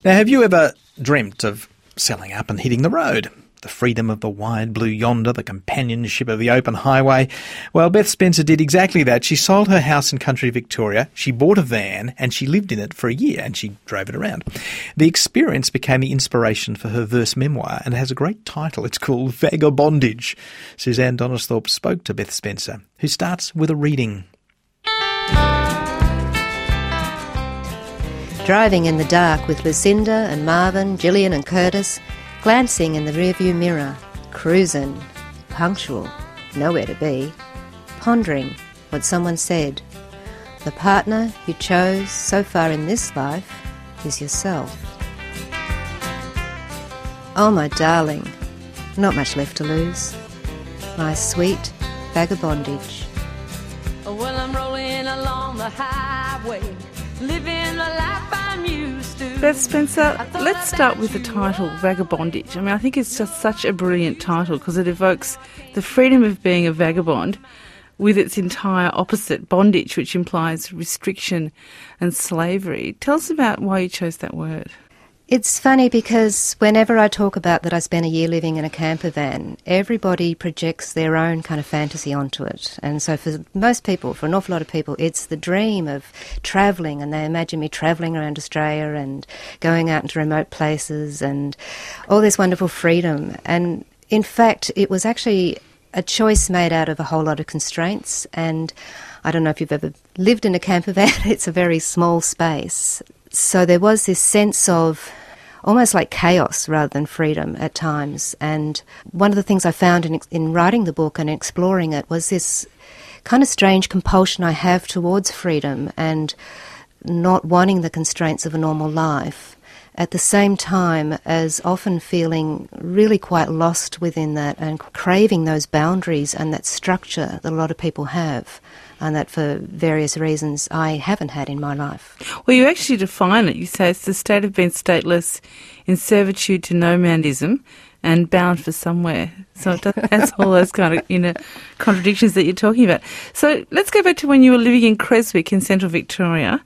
Now, have you ever dreamt of selling up and hitting the road? The freedom of the wide blue yonder, the companionship of the open highway. Well, Beth Spencer did exactly that. She sold her house in country Victoria, she bought a van, and she lived in it for a year, and she drove it around. The experience became the inspiration for her verse memoir, and it has a great title. It's called Vagabondage. Suzanne Donisthorpe spoke to Beth Spencer, who starts with a reading. Driving in the dark with Lucinda and Marvin, Gillian and Curtis, glancing in the rearview mirror, cruising, punctual, nowhere to be, pondering what someone said. The partner you chose so far in this life is yourself. Oh, my darling, not much left to lose. My sweet vagabondage. Well, I'm rolling along the highway, living the life I'm used to. Beth Spencer, let's start with the title, Vagabondage. I mean, I think it's just such a brilliant title because it evokes the freedom of being a vagabond with its entire opposite, bondage, which implies restriction and slavery. Tell us about why you chose that word. It's funny because whenever I talk about that I spent a year living in a camper van, everybody projects their own kind of fantasy onto it. And so for most people, for an awful lot of people, it's the dream of travelling, and they imagine me travelling around Australia and going out into remote places and all this wonderful freedom. And in fact, it was actually a choice made out of a whole lot of constraints. And I don't know if you've ever lived in a camper van, it's a very small space. So there was this sense of almost like chaos rather than freedom at times. And one of the things I found in writing the book and exploring it was this kind of strange compulsion I have towards freedom and not wanting the constraints of a normal life, at the same time as often feeling really quite lost within that and craving those boundaries and that structure that a lot of people have, and that for various reasons I haven't had in my life. Well, you actually define it. You say it's the state of being stateless in servitude to nomadism and bound for somewhere. So it has all those kind of contradictions that you're talking about. So let's go back to when you were living in Creswick in central Victoria.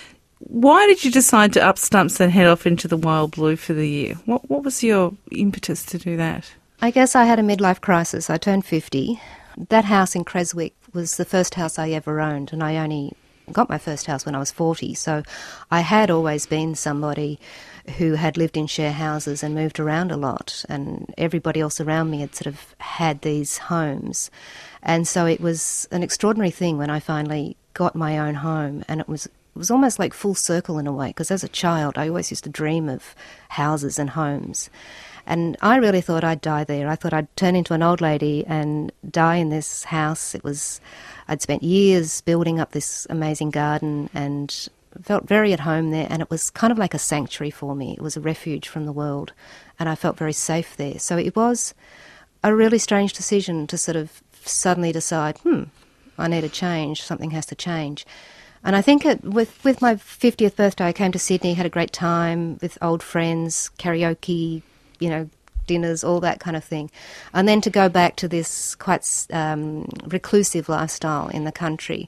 Why did you decide to up stumps and head off into the wild blue for the year? What was your impetus to do that? I guess I had a midlife crisis. I turned 50. That house in Creswick was the first house I ever owned, and I only got my first house when I was 40, so I had always been somebody who had lived in share houses and moved around a lot, and everybody else around me had sort of had these homes. And so it was an extraordinary thing when I finally got my own home, and it was almost like full circle in a way, because as a child I always used to dream of houses and homes. And I really thought I'd die there. I thought I'd turn into an old lady and die in this house. I'd spent years building up this amazing garden and felt very at home there, and it was kind of like a sanctuary for me. It was a refuge from the world, and I felt very safe there. So it was a really strange decision to sort of suddenly decide, I need a change, something has to change. And I think with my 50th birthday, I came to Sydney, had a great time with old friends, karaoke, dinners, all that kind of thing. And then to go back to this quite reclusive lifestyle in the country,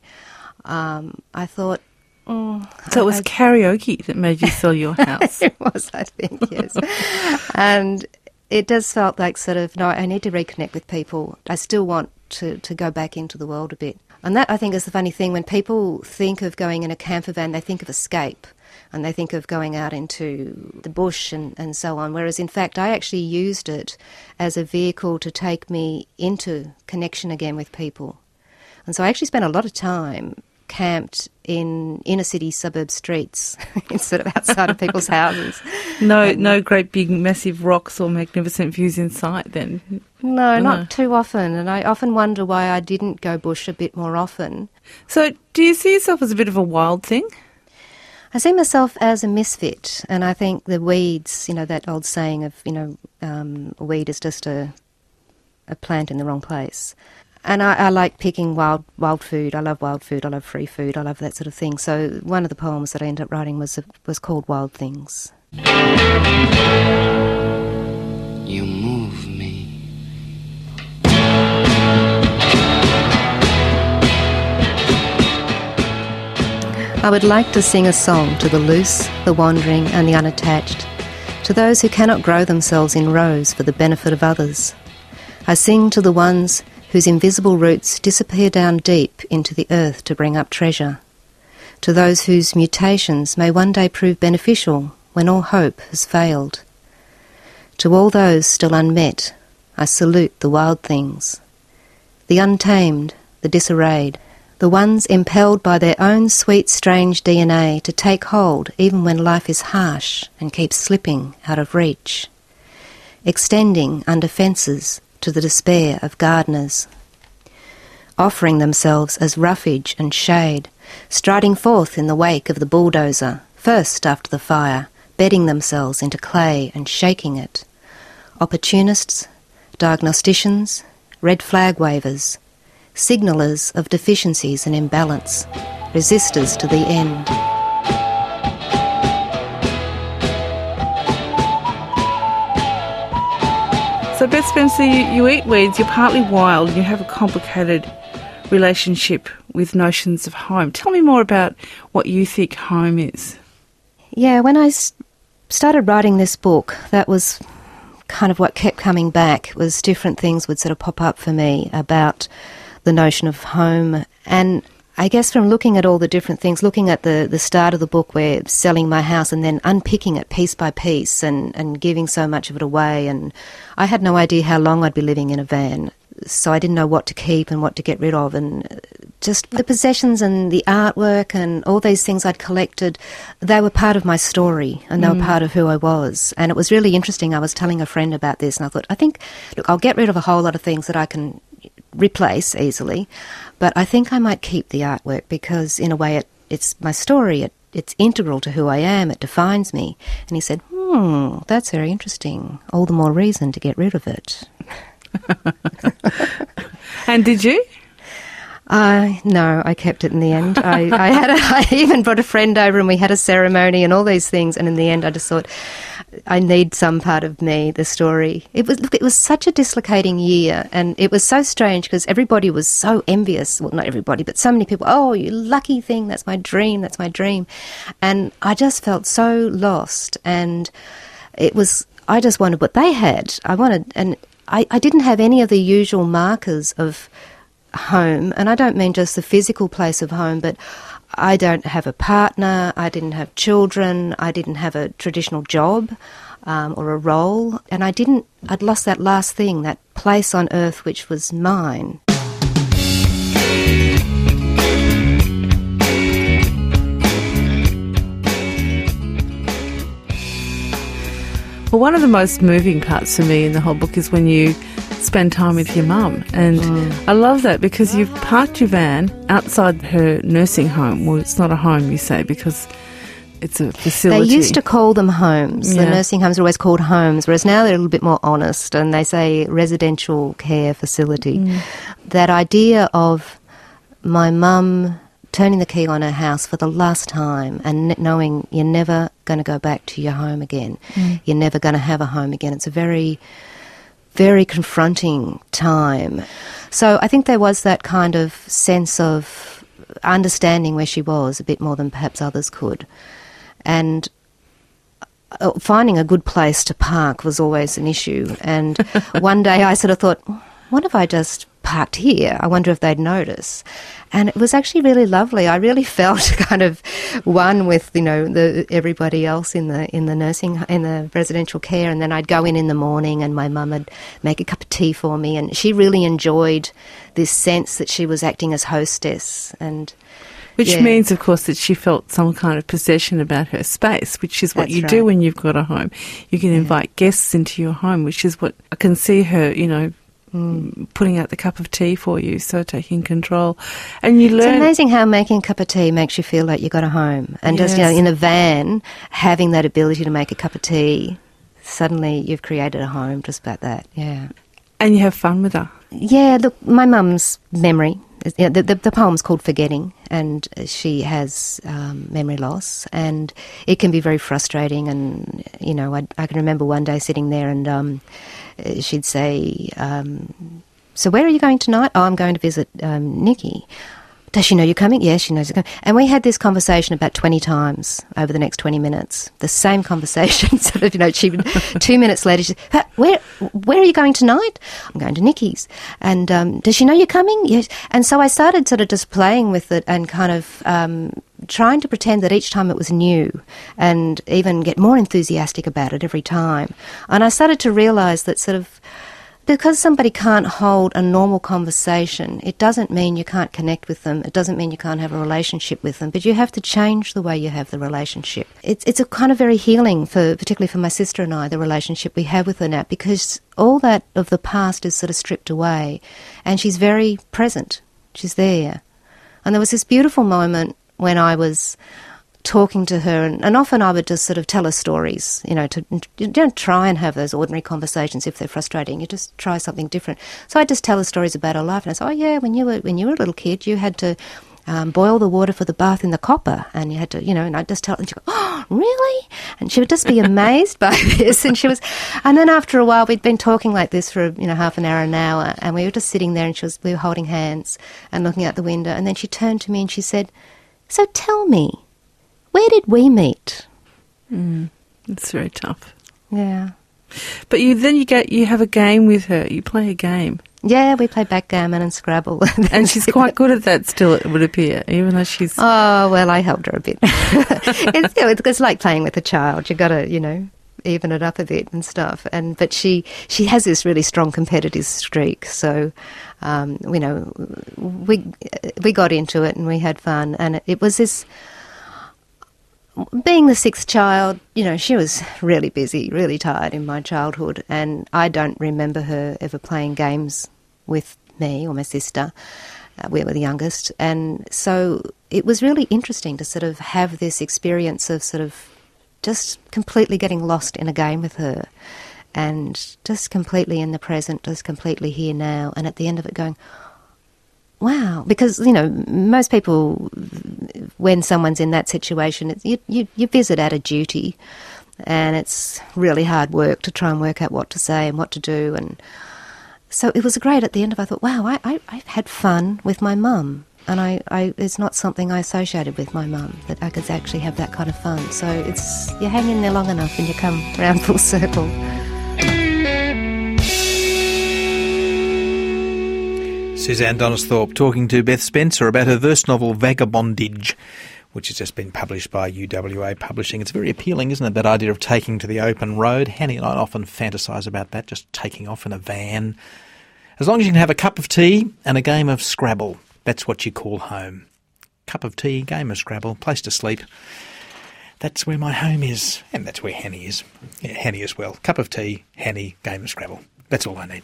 I thought... So it was karaoke that made you sell your house? It was, I think, yes. And it does felt like sort of, no, I need to reconnect with people. I still want to go back into the world a bit. And that, I think, is the funny thing. When people think of going in a camper van, they think of escape. And they think of going out into the bush and so on, whereas in fact I actually used it as a vehicle to take me into connection again with people. And so I actually spent a lot of time camped in inner city suburb streets instead of outside of people's houses. No great big massive rocks or magnificent views in sight then? No, not too often, and I often wonder why I didn't go bush a bit more often. So do you see yourself as a bit of a wild thing? I see myself as a misfit, and I think the weeds, that old saying of, a weed is just a plant in the wrong place. And I like picking wild food. I love wild food. I love free food. I love that sort of thing. So one of the poems that I ended up writing was called Wild Things. You move me. I would like to sing a song to the loose, the wandering and the unattached, to those who cannot grow themselves in rows for the benefit of others. I sing to the ones whose invisible roots disappear down deep into the earth to bring up treasure, to those whose mutations may one day prove beneficial when all hope has failed. To all those still unmet, I salute the wild things, the untamed, the disarrayed, the ones impelled by their own sweet, strange DNA to take hold even when life is harsh and keeps slipping out of reach, extending under fences to the despair of gardeners, offering themselves as roughage and shade, striding forth in the wake of the bulldozer, first after the fire, bedding themselves into clay and shaking it. Opportunists, diagnosticians, red flag wavers, signallers of deficiencies and imbalance, resistors to the end. So Beth Spencer, you eat weeds, you're partly wild, you have a complicated relationship with notions of home. Tell me more about what you think home is. Yeah, when I started writing this book, that was kind of what kept coming back, was different things would sort of pop up for me about the notion of home. And I guess from looking at all the different things, looking at the start of the book where selling my house and then unpicking it piece by piece and giving so much of it away, and I had no idea how long I'd be living in a van, so I didn't know what to keep and what to get rid of, and just the possessions and the artwork and all these things I'd collected, they were part of my story and they were part of who I was. And it was really interesting. I was telling a friend about this and I thought, look, I'll get rid of a whole lot of things that I can replace easily, but I think I might keep the artwork because in a way it's my story, it's integral to who I am, it defines me. And he said, that's very interesting, all the more reason to get rid of it. And did you? No, I kept it in the end. I even brought a friend over and we had a ceremony and all these things, and in the end I just thought, I need some part of me, the story. It was such a dislocating year, and it was so strange because everybody was so envious. Well, not everybody, but so many people, oh, you lucky thing, that's my dream. And I just felt so lost, and I just wanted what they had. I didn't have any of the usual markers of home, and I don't mean just the physical place of home, but I don't have a partner, I didn't have children, I didn't have a traditional job or a role, and I'd lost that last thing, that place on earth which was mine. Well, one of the most moving parts for me in the whole book is when you spend time with your mum, and I love that because you've parked your van outside her nursing home. Well, it's not a home, you say, because it's a facility. They used to call them homes. Yeah. The nursing homes are always called homes, whereas now they're a little bit more honest and they say residential care facility. That idea of my mum turning the key on her house for the last time and knowing you're never going to go back to your home again. You're never going to have a home again. It's a very, very confronting time. So I think there was that kind of sense of understanding where she was a bit more than perhaps others could. And finding a good place to park was always an issue. And one day I sort of thought, what if I just parked here? I wonder if they'd notice. And it was actually really lovely. I really felt kind of one with, everybody else in the residential care. And then I'd go in the morning and my mum would make a cup of tea for me. And she really enjoyed this sense that she was acting as hostess. Which means, of course, that she felt some kind of possession about her space, which is what you do when you've got a home. You can invite guests into your home, which is what I can see her, putting out the cup of tea for you, so taking control. And you learn... It's amazing how making a cup of tea makes you feel like you got a home. And just, in a van, having that ability to make a cup of tea, suddenly you've created a home just about that, yeah. And you have fun with her. Yeah, look, my mum's memory, the poem's called Forgetting, and she has memory loss, and it can be very frustrating. And, I can remember one day sitting there and she'd say, so where are you going tonight? Oh, I'm going to visit Nikki. does she know you're coming? Yes, she knows you're coming. And we had this conversation about 20 times over the next 20 minutes. The same conversation, sort of, she 2 minutes later, she said, where are you going tonight? I'm going to Nikki's. And does she know you're coming? Yes. And so I started sort of just playing with it and kind of trying to pretend that each time it was new and even get more enthusiastic about it every time. And I started to realise that sort of because somebody can't hold a normal conversation, it doesn't mean you can't connect with them. It doesn't mean you can't have a relationship with them. But you have to change the way you have the relationship. It's a kind of very healing, particularly for my sister and I, the relationship we have with her now, because all that of the past is sort of stripped away, and she's very present. She's there. And there was this beautiful moment when I was talking to her, and often I would just sort of tell her stories, you don't try and have those ordinary conversations if they're frustrating. You just try something different. So I just tell her stories about her life, and I say, oh yeah, when you were a little kid, you had to boil the water for the bath in the copper, and you had to, and I'd just tell her, and she'd go, oh, really? And she would just be amazed by this, and then after a while, we'd been talking like this for, half an hour, and we were just sitting there, and we were holding hands and looking out the window, and then she turned to me and she said, so tell me, where did we meet? It's very tough. Yeah. But you have a game with her. You play a game. Yeah, we play backgammon and Scrabble. And she's quite good at that still, it would appear, even though she's... Oh, well, I helped her a bit. It's like playing with a child. You've got to, even it up a bit and stuff. But she has this really strong competitive streak. So, we got into it and we had fun. And it was this... Being the sixth child, she was really busy, really tired in my childhood, and I don't remember her ever playing games with me or my sister. We were the youngest, and so it was really interesting to sort of have this experience of sort of just completely getting lost in a game with her and just completely in the present, just completely here now, and at the end of it going, wow, because, most people, when someone's in that situation, you visit out of duty, and it's really hard work to try and work out what to say and what to do. And so it was great at the end of it. I thought, wow, I've had fun with my mum, and it's not something I associated with my mum, that I could actually have that kind of fun. So you hang in there long enough and you come round full circle. Suzanne Donisthorpe talking to Beth Spencer about her verse novel Vagabondage, which has just been published by UWA Publishing. It's very appealing, isn't it, that idea of taking to the open road? Hanny and I often fantasise about that, just taking off in a van. As long as you can have a cup of tea and a game of Scrabble, that's what you call home. Cup of tea, game of Scrabble, place to sleep. That's where my home is, and that's where Hanny is. Yeah, Hanny as well. Cup of tea, Hanny, game of Scrabble. That's all I need.